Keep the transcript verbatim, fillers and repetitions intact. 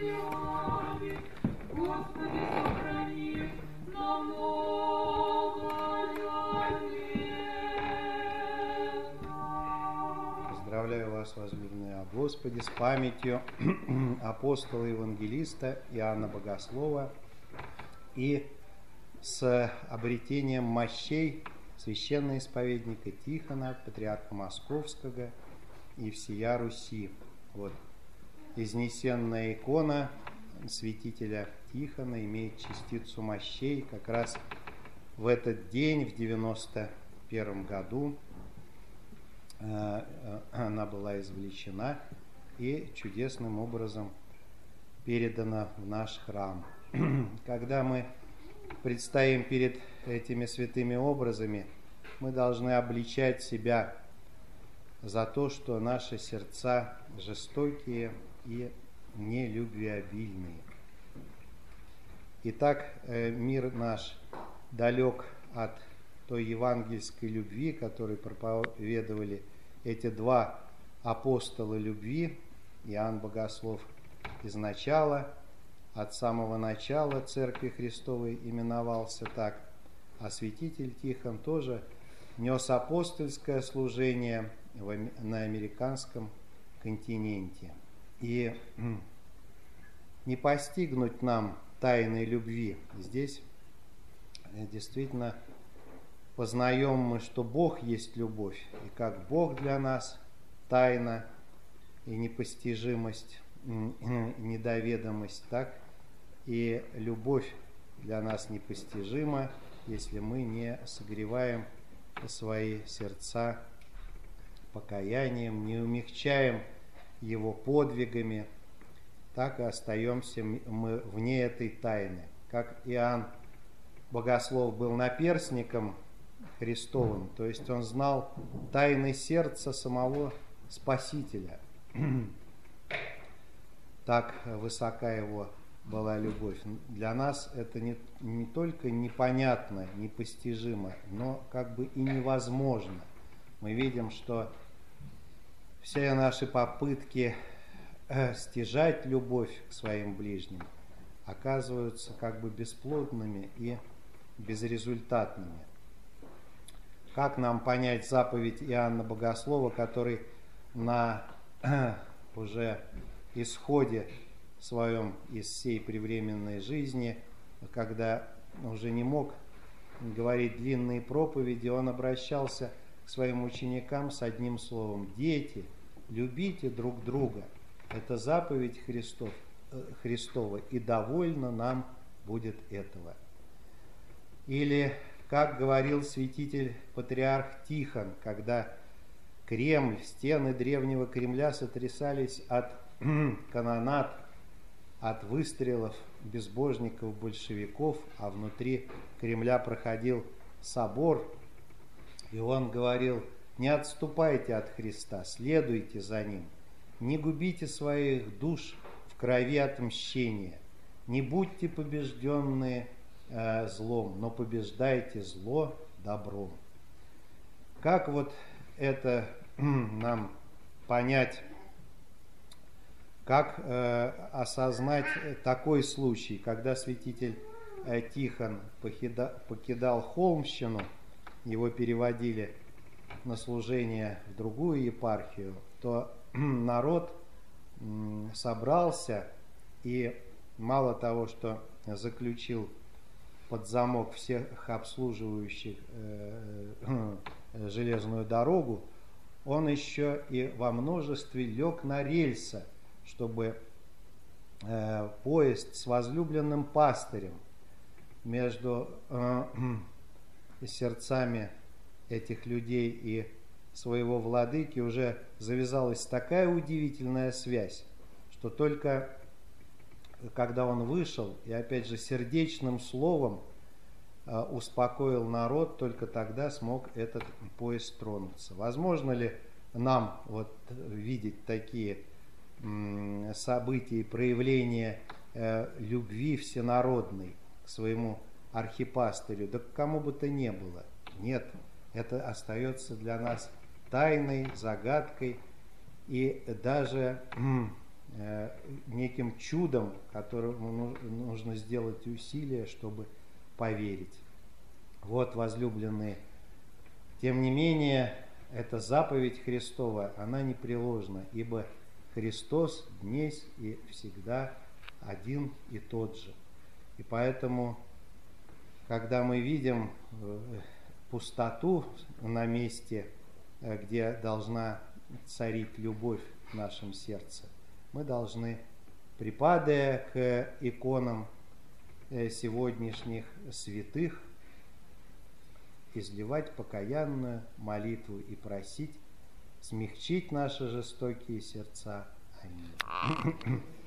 Поздравляю вас, возлюбленные о Господе, с памятью апостола евангелиста Иоанна Богослова и с обретением мощей священноисповедника Тихона, патриарха Московского и всея Руси. Вот изнесенная икона святителя Тихона имеет частицу мощей. Как раз в этот день, в девяносто первом году, она была извлечена и чудесным образом передана в наш храм. Когда мы предстоим перед этими святыми образами, мы должны обличать себя за то, что наши сердца жестокие и нелюбвеобильные. Итак, мир наш далек от той евангельской любви, которую проповедовали эти два апостола любви. Иоанн Богослов изначала, от самого начала Церкви Христовой именовался так, а святитель Тихон тоже нес апостольское служение на американском континенте. И не постигнуть нам тайной любви. Здесь действительно познаем мы, что Бог есть любовь, и как Бог для нас тайна и непостижимость, недоведомость, так и любовь для нас непостижима, если мы не согреваем свои сердца покаянием, не умягчаем его подвигами, так и остаемся мы вне этой тайны. Как Иоанн Богослов был наперсником Христовым, то есть он знал тайны сердца самого Спасителя. Так высока его была любовь. Для нас это не, не только непонятно, непостижимо, но как бы и невозможно. Мы видим, что все наши попытки стяжать любовь к своим ближним оказываются как бы бесплодными и безрезультатными. Как нам понять заповедь Иоанна Богослова, который на уже исходе своем из всей превременной жизни, когда уже не мог говорить длинные проповеди, он обращался к своим ученикам с одним словом: «Дети, любите друг друга, это заповедь Христов, Христова, и довольно нам будет этого». Или, как говорил святитель патриарх Тихон, когда Кремль, стены древнего Кремля сотрясались от канонад, от выстрелов безбожников-большевиков, а внутри Кремля проходил собор, и он говорил: «Не отступайте от Христа, следуйте за Ним, не губите своих душ в крови отмщения, не будьте побежденные э, злом, но побеждайте зло добром». Как вот это нам понять? Как э, осознать такой случай, когда святитель э, Тихон покида, покидал Холмщину, его переводили на служение в другую епархию, то народ м, собрался и мало того, что заключил под замок всех обслуживающих э, э, железную дорогу, он еще и во множестве лег на рельсы, чтобы э, поезд с возлюбленным пастырем между э, сердцами этих людей и своего владыки уже завязалась такая удивительная связь, что только когда он вышел и опять же сердечным словом э, успокоил народ, только тогда смог этот поезд тронуться. Возможно ли нам вот видеть такие событий, проявления э, любви всенародной к своему архипастырю, да к кому бы то ни было? Нет, это остается для нас тайной, загадкой, и даже неким чудом, которому нужно сделать усилия, чтобы поверить. Вот, возлюбленные, тем не менее, эта заповедь Христова, она непреложна, ибо Христос днесь и всегда один и тот же. И поэтому, когда мы видим пустоту на месте, где должна царить любовь в нашем сердце, мы должны, припадая к иконам сегодняшних святых, изливать покаянную молитву и просить смягчить наши жестокие сердца. Аминь.